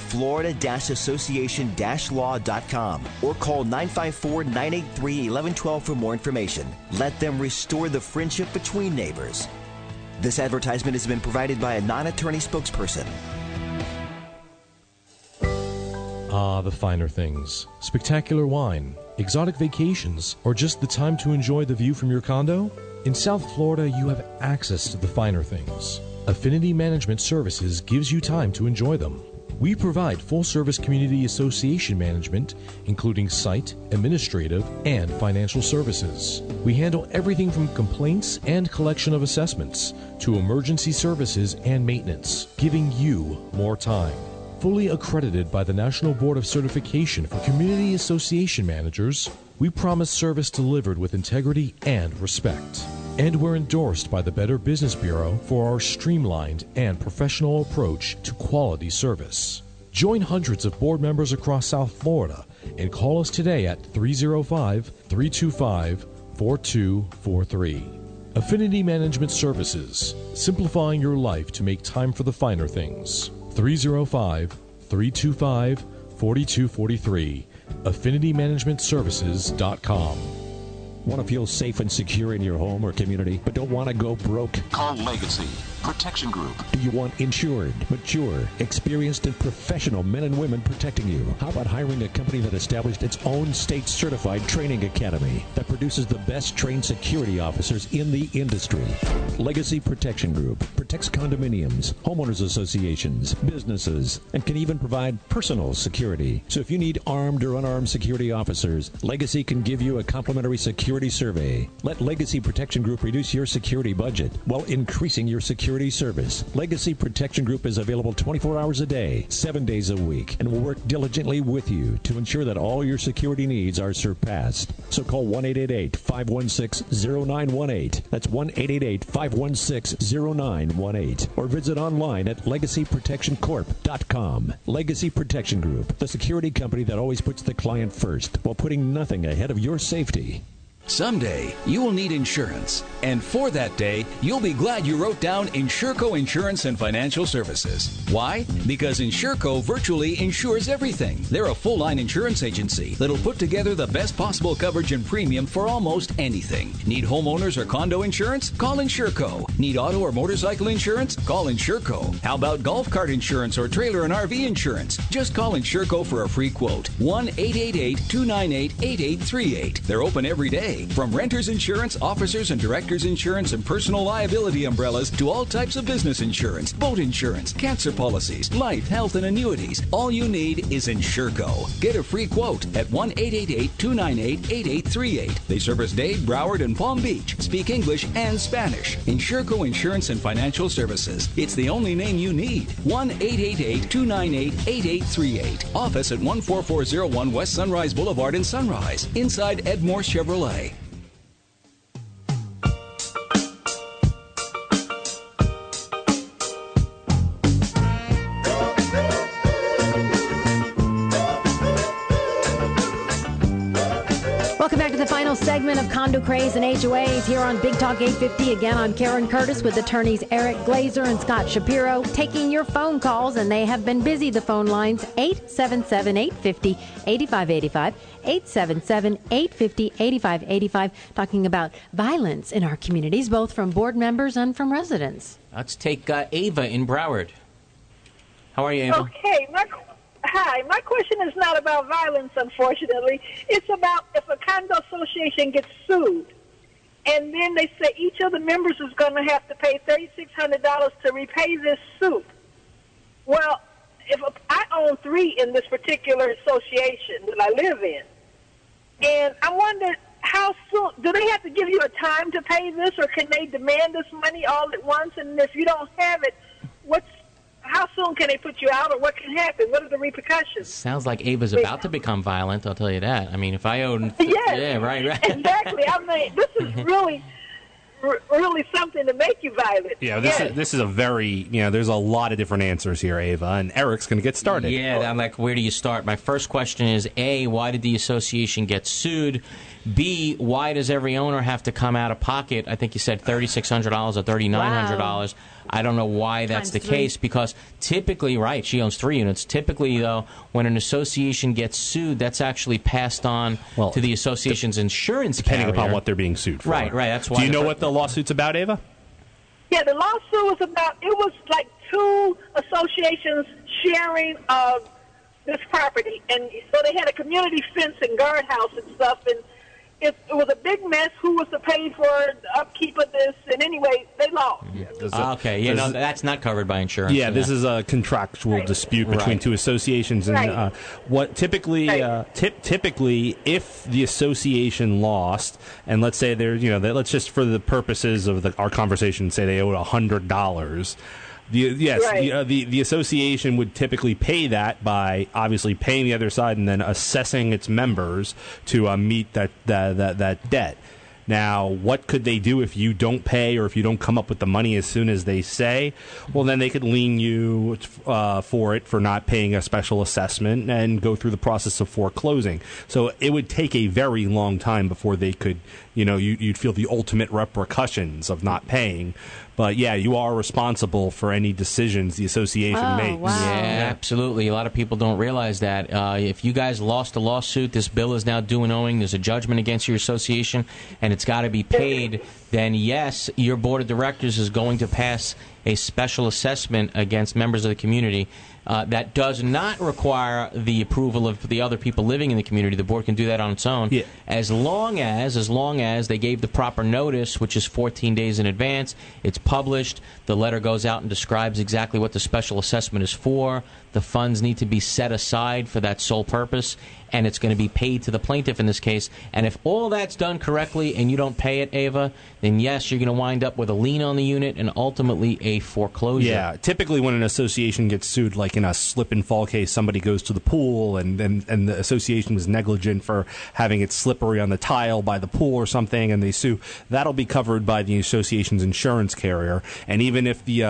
florida-association-law.com or call 954-983-1112 for more information. Let them restore the friendship between neighbors. This advertisement has been provided by a non-attorney spokesperson. Ah, the finer things. Spectacular wine, exotic vacations, or just the time to enjoy the view from your condo? In South Florida, you have access to the finer things. Affinity Management Services gives you time to enjoy them. We provide full-service community association management, including site, administrative, and financial services. We handle everything from complaints and collection of assessments to emergency services and maintenance, giving you more time. Fully accredited by the National Board of Certification for Community Association Managers, we promise service delivered with integrity and respect. And we're endorsed by the Better Business Bureau for our streamlined and professional approach to quality service. Join hundreds of board members across South Florida and call us today at 305-325-4243. Affinity Management Services, simplifying your life to make time for the finer things. 305-325-4243. AffinityManagementServices.com. Want to feel safe and secure in your home or community, but don't want to go broke? Call Legacy Protection Group. Do you want insured, mature, experienced, and professional men and women protecting you? How about hiring a company that established its own state-certified training academy that produces the best trained security officers in the industry? Legacy Protection Group protects condominiums, homeowners associations, businesses, and can even provide personal security. So if you need armed or unarmed security officers, Legacy can give you a complimentary security survey. Let Legacy Protection Group reduce your security budget while increasing your security service. Legacy Protection Group is available 24 hours a day, 7 days a week, and will work diligently with you to ensure that all your security needs are surpassed. So call 1-888-516-0918. That's 1-888-516-0918. Or visit online at LegacyProtectionCorp.com. Legacy Protection Group, the security company that always puts the client first while putting nothing ahead of your safety. Someday, you will need insurance. And for that day, you'll be glad you wrote down Insurco Insurance and Financial Services. Why? Because Insurco virtually insures everything. They're a full-line insurance agency that'll put together the best possible coverage and premium for almost anything. Need homeowners or condo insurance? Call Insurco. Need auto or motorcycle insurance? Call Insurco. How about golf cart insurance or trailer and RV insurance? Just call Insurco for a free quote. 1-888-298-8838. They're open every day. From renters insurance, officers and directors insurance, and personal liability umbrellas to all types of business insurance, boat insurance, cancer policies, life, health, and annuities. All you need is Insurco. Get a free quote at 1-888-298-8838. They service Dade, Broward, and Palm Beach. Speak English and Spanish. Insurco Insurance and Financial Services. It's the only name you need. 1-888-298-8838. Office at 14401 West Sunrise Boulevard in Sunrise. Inside Edmore Chevrolet. back to the final segment of Condo Craze and HOAs here on Big Talk 850. Again, I'm Karen Curtis with attorneys Eric Glazer and Scott Shapiro taking your phone calls, and they have been busy, the phone lines, 877-850-8585, 877-850-8585, talking about violence in our communities, both from board members and from residents. Let's take Ava in Broward. How are you, Ava? Okay, hi. My question is not about violence, unfortunately. It's about if a condo association gets sued, and then they say each of the members is going to have to pay $3,600 to repay this suit. Well, if I own 3 in this particular association that I live in, and I wonder how soon, do they have to give you a time to pay this, or can they demand this money all at once? And if you don't have it, how soon can they put you out, or what can happen? What are the repercussions? Sounds like Ava's about to become violent, I'll tell you that. I mean, if I own... Yes, yeah, right. Exactly. I mean, this is really something to make you violent. Yeah, this is a very, there's a lot of different answers here, Ava, and Eric's going to get started. Yeah, I'm like, where do you start? My first question is, A, why did the association get sued? B, why does every owner have to come out of pocket? I think you said $3,600 or $3,900. Wow. I don't know why that's the case, because typically, right, she owns 3 units. Typically, though, when an association gets sued, that's actually passed on to the association's insurance depending carrier. upon what they're being sued for. Right, that's why. Do you know what the lawsuit's about, Ava? Yeah, the lawsuit was about, it was like 2 associations sharing of this property, and so they had a community fence and guardhouse and stuff, and it was a big mess. Who was to pay for the upkeep of this? And anyway, they lost. Yeah, that's not covered by insurance. Yeah, this is a contractual dispute between 2 associations, and what typically, typically, if the association lost, and let's say let's just for the purposes of our conversation say they owed $100. The association would typically pay that by obviously paying the other side and then assessing its members to meet that debt. Now, what could they do if you don't pay or if you don't come up with the money as soon as they say? Well, then they could lien you for not paying a special assessment and go through the process of foreclosing. So it would take a very long time before they could, you'd feel the ultimate repercussions of not paying. But, yeah, you are responsible for any decisions the association makes. Wow. Yeah, absolutely. A lot of people don't realize that. If you guys lost a lawsuit, this bill is now due and owing, there's a judgment against your association, and it's got to be paid, then, yes, your board of directors is going to pass a special assessment against members of the community. That does not require the approval of the other people living in the community. The board can do that on its own, as long as they gave the proper notice, which is 14 days in advance. It's published. The letter goes out and describes exactly what the special assessment is for. The funds need to be set aside for that sole purpose, and it's going to be paid to the plaintiff in this case. And if all that's done correctly and you don't pay it, Ava, then yes, you're going to wind up with a lien on the unit and ultimately a foreclosure. Yeah, typically when an association gets sued, like in a slip and fall case, somebody goes to the pool and the association was negligent for having it slippery on the tile by the pool or something, and they sue. That'll be covered by the association's insurance carrier. And even if the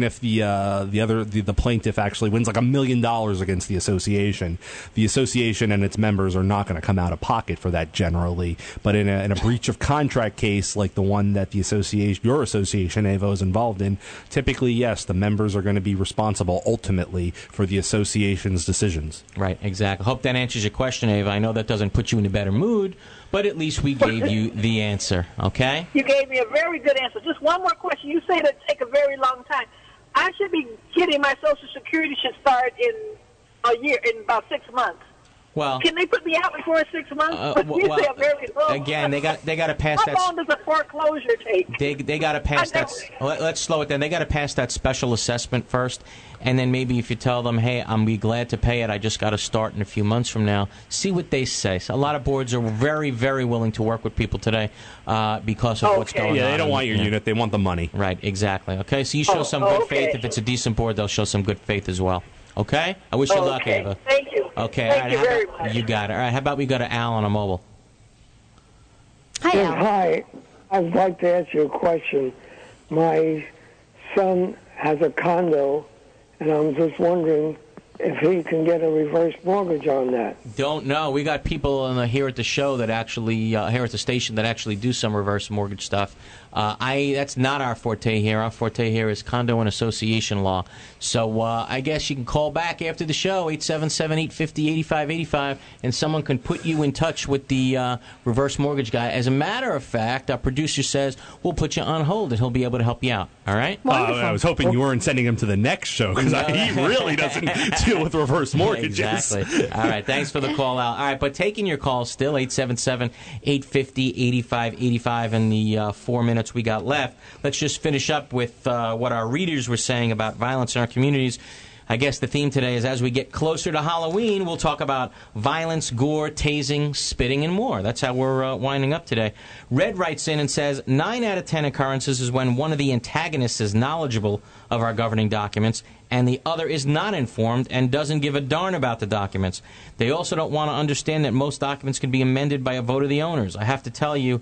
plaintiff actually wins like $1 million against the association and its members are not going to come out of pocket for that generally. But in a breach of contract case like the one that your association, Ava, is involved in, typically, yes, the members are going to be responsible ultimately for the association's decisions. Right, exactly. Hope that answers your question, Ava. I know that doesn't put you in a better mood, but at least we gave you the answer, okay? You gave me a very good answer. Just one more question. You say that take a very long time. I should be getting my Social Security should start in about 6 months. Well, can they put me out before 6 months? Again, they got to pass that. How long does a foreclosure take? They got to pass that. Let's slow it down. They got to pass that special assessment first, and then maybe if you tell them, "Hey, I'm be glad to pay it. I just got to start in a few months from now." See what they say. So a lot of boards are very, very willing to work with people today because of what's going on. Yeah, they don't want your unit; they want the money. Right, exactly. Okay, so you show some good faith. If it's a decent board, they'll show some good faith as well. Okay? I wish you luck, Ava. Thank you. Okay. Thank you very much. You got it. All right, how about we go to Al on a mobile? Hi, Al. Hi. I'd like to ask you a question. My son has a condo, and I'm just wondering if he can get a reverse mortgage on that. Don't know. We got people here at the show that actually, here at the station, that actually do some reverse mortgage stuff. That's not our forte here. Our forte here is condo and association law. So I guess you can call back after the show, 877-850-8585, and someone can put you in touch with the reverse mortgage guy. As a matter of fact, our producer says we'll put you on hold and he'll be able to help you out. All right? I was hoping you weren't sending him to the next show, because he really doesn't deal with reverse mortgages. Exactly. All right, thanks for the call out. All right, but taking your call still, 877-850-8585 in the 4 minutes we got left. Let's just finish up with what our readers were saying about violence in our communities. I guess the theme today is, as we get closer to Halloween, we'll talk about violence, gore, tasing, spitting, and more. That's how we're winding up today. Red writes in and says, 9 out of 10 occurrences is when one of the antagonists is knowledgeable of our governing documents and the other is not informed and doesn't give a darn about the documents. They also don't want to understand that most documents can be amended by a vote of the owners. I have to tell you,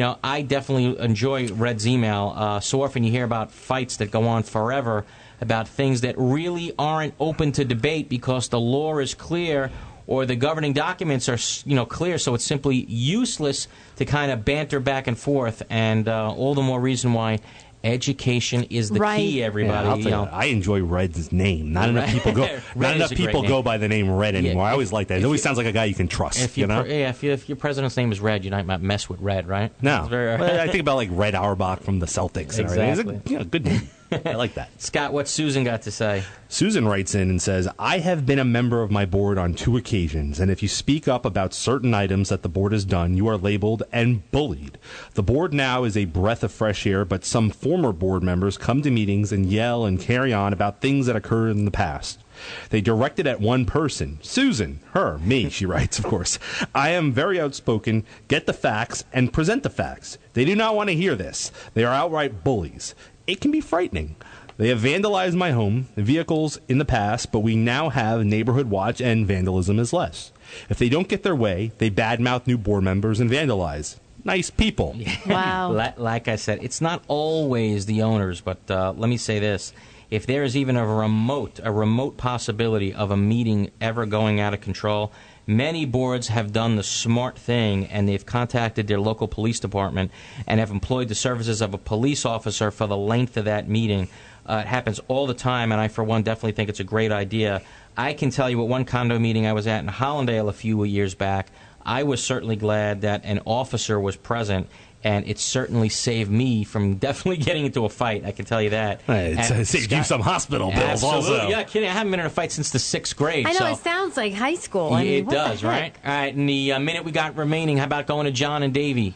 I definitely enjoy Red's email. So often you hear about fights that go on forever about things that really aren't open to debate because the law is clear or the governing documents are, clear, so it's simply useless to kind of banter back and forth, and all the more reason why education is the key, everybody. Yeah, I enjoy Red's name. Not enough people go. Not enough people go by the name Red anymore. I always like that. It always sounds like a guy you can trust. If your president's name is Red, you might mess with Red, right? No, I think about like Red Auerbach from the Celtics. Exactly. It's a good name. I like that. Scott, what's Susan got to say? Susan writes in and says, I have been a member of my board on 2 occasions, and if you speak up about certain items that the board has done, you are labeled and bullied. The board now is a breath of fresh air, but some former board members come to meetings and yell and carry on about things that occurred in the past. They direct it at one person, Susan, her, me, she writes, of course. I am very outspoken, get the facts, and present the facts. They do not want to hear this. They are outright bullies. It can be frightening. They have vandalized my home, vehicles in the past, but we now have neighborhood watch and vandalism is less. If they don't get their way, they badmouth new board members and vandalize. Nice people. Wow. Like I said, it's not always the owners, but let me say this. If there is even a remote possibility of a meeting ever going out of control, many boards have done the smart thing, and they've contacted their local police department and have employed the services of a police officer for the length of that meeting. It happens all the time, and I, for one, definitely think it's a great idea. I can tell you at one condo meeting I was at in Hollandale a few years back, I was certainly glad that an officer was present, and it certainly saved me from definitely getting into a fight, I can tell you that. It saved you some hospital bills also. Yeah, kidding. I haven't been in a fight since the 6th grade. I know, it sounds like high school. Yeah, it does, right? All right, in the minute we got remaining, how about going to John and Davey?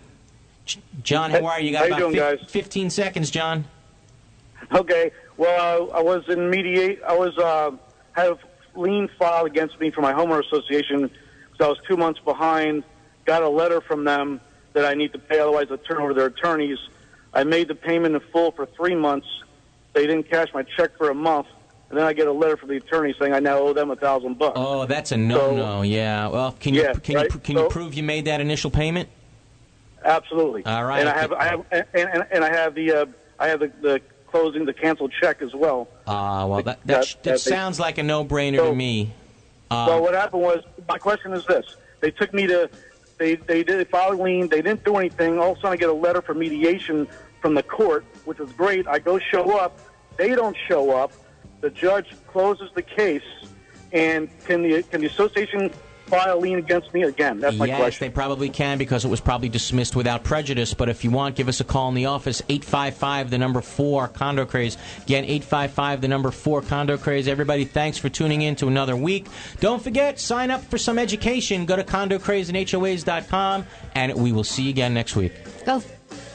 John, how are you? How you doing, guys? 15 seconds, John. Okay. Well, I was in mediate. I was had a lien filed against me for my homeowner association because I was 2 months behind. Got a letter from them that I need to pay, otherwise I'll turn over to their attorneys. I made the payment in full for 3 months. They didn't cash my check for a month, and then I get a letter from the attorney saying I now owe them $1,000. Oh, that's a no-no. Yeah. Well, can you prove you made that initial payment? Absolutely. All right. And I have the closing, the canceled check as well. Well, that sounds like a no-brainer to me. Well, what happened was, my question is this: they took me to. They filed a lien. They didn't do anything. All of a sudden, I get a letter for mediation from the court, which was great. I go show up. They don't show up. The judge closes the case. And can the association file a lien against me again? That's my question. Yes, they probably can because it was probably dismissed without prejudice. But if you want, give us a call in the office, 855-4 Condo Craze. Again, 855-4 Condo Craze. Everybody, thanks for tuning in to another week. Don't forget, sign up for some education. Go to condocrazeandhoas.com, and we will see you again next week. Go.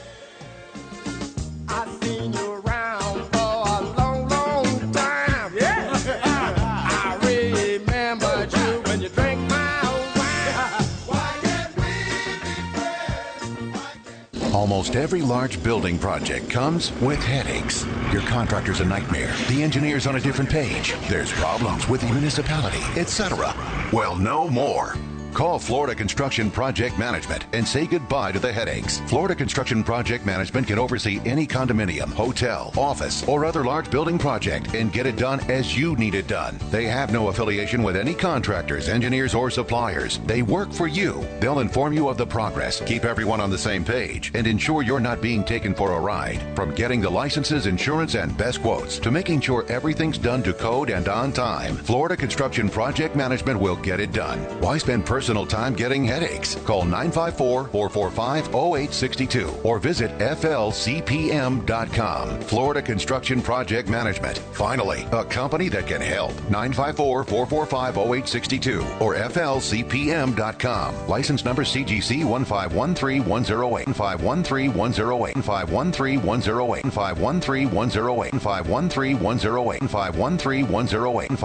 I've seen you around for a long, long time. Yeah. I remember you when you drank my wine. Why can't we be friends? Almost every large building project comes with headaches. Your contractor's a nightmare. The engineer's on a different page. There's problems with the municipality, etc. Well, no more. Call Florida Construction Project Management and say goodbye to the headaches. Florida Construction Project Management can oversee any condominium, hotel, office, or other large building project and get it done as you need it done. They have no affiliation with any contractors, engineers, or suppliers. They work for you. They'll inform you of the progress, keep everyone on the same page, and ensure you're not being taken for a ride. From getting the licenses, insurance, and best quotes to making sure everything's done to code and on time, Florida Construction Project Management will get it done. Why spend personal time getting headaches? Call 954-445-0862 or visit flcpm.com. Florida Construction Project Management. Finally, a company that can help. 954-445-0862 or flcpm.com. License number CGC 1513108 513108 513108 513108 513108 513108